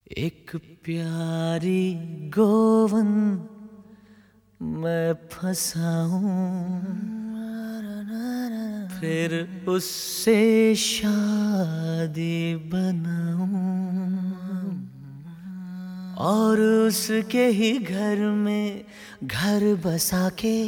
एक प्यारी गोवन मैं फंसाऊं, फिर उससे शादी बनाऊं और उसके ही घर में घर बसा के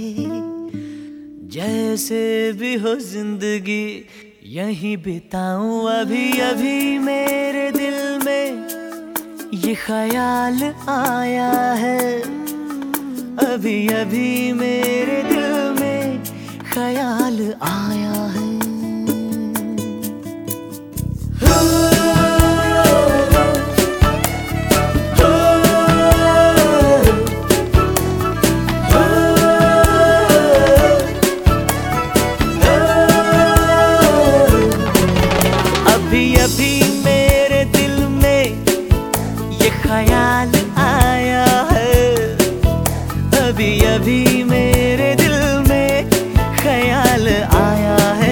जैसे भी हो जिंदगी यहीं बिताऊं। अभी अभी मेरे दिल में ये ख्याल आया है, अभी अभी मेरे दिल में ख्याल आया है। अभी अभी मेरे दिल में ये ख्याल आया है, अभी अभी मेरे दिल में ख्याल आया है।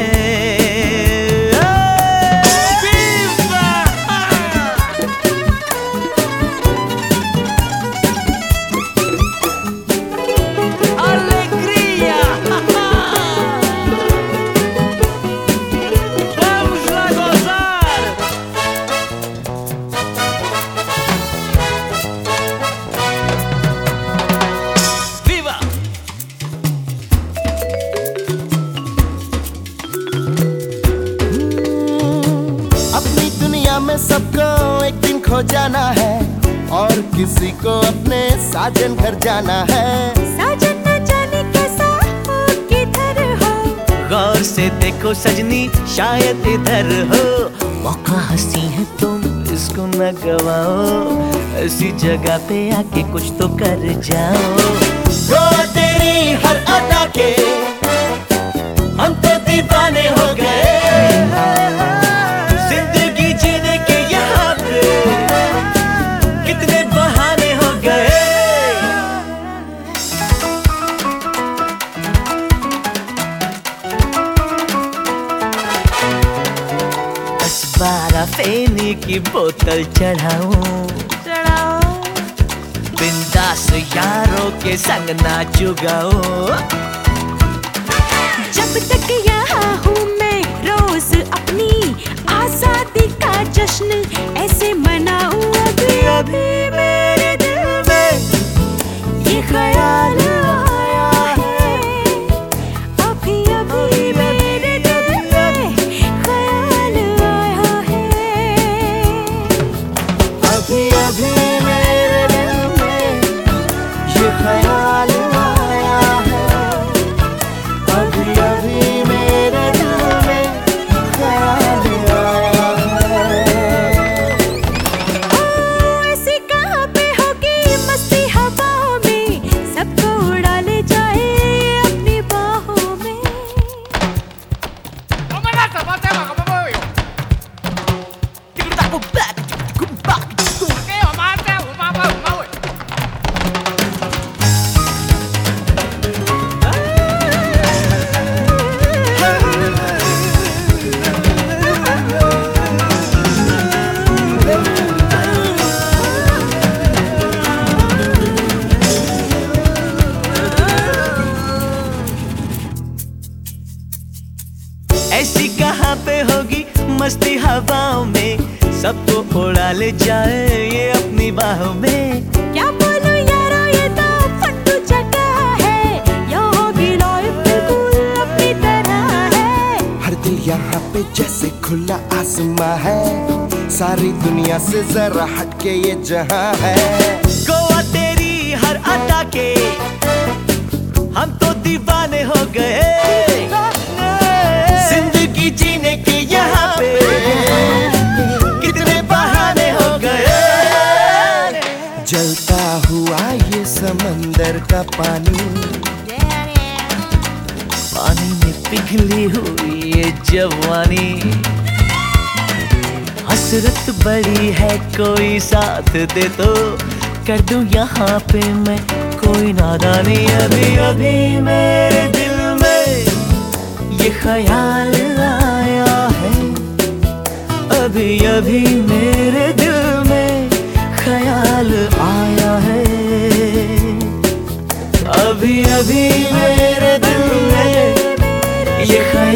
में सबको एक दिन खो जाना है और किसी को अपने साजन घर जाना है। साजन न जाने कैसा हो किधर हो, गौर से देखो सजनी शायद इधर हो। मौका हंसी है तुम इसको न गवाओ, ऐसी जगह पे आके कुछ तो कर जाओ। वो तेरी हर अदा के हम तो दीवाने हो गए, फेनी की बोतल चढ़ाऊं, बिंदास यारों के संग नाचू गाऊं। जब तक यहाँ हूँ मैं रोज अपनी आजादी का जश्न ऐसे मनाऊं। अभी अभी मेरे दिल में ये ख्याल आया है, अभी अभी मेरे दिल में ख्याल आया है, अभी अभी मेरे दिल में ये ख्याल आया है, अभी अभी मेरे दिल में ख्याल आया है। ओ ऐसी कहाँ पे होगी मस्ती हवाओं में, सबको उड़ा ले जाए अपनी बाहों में। ऐसी कहाँ पे होगी मस्ती हवाओं में, सबको उड़ा ले जाए ये अपनी बाहों में। क्या बोलूं यारो ये तो फट्टू जगह है, यहाँ की लाइफ बिल्कुल अपनी तरह है। हर दिल यहाँ पे जैसे खुला आसमां है, सारी दुनिया से जरा हटके ये जहां है। गोवा तेरी हर अदा के हम तो दीवाने हो गए, जिंदगी जीने के यहाँ पे कितने बहाने हो गए। जलता हुआ ये समंदर का पानी, पानी में पिघली हुई ये जवानी। हसरत बड़ी है कोई साथ दे तो कर दूं यहाँ पे मैं कोई नादानी। अभी अभी मेरे दिल में ये ख्याल आया है, अभी अभी मेरे दिल में अभी अभी मेरे दिल में ये ख्याल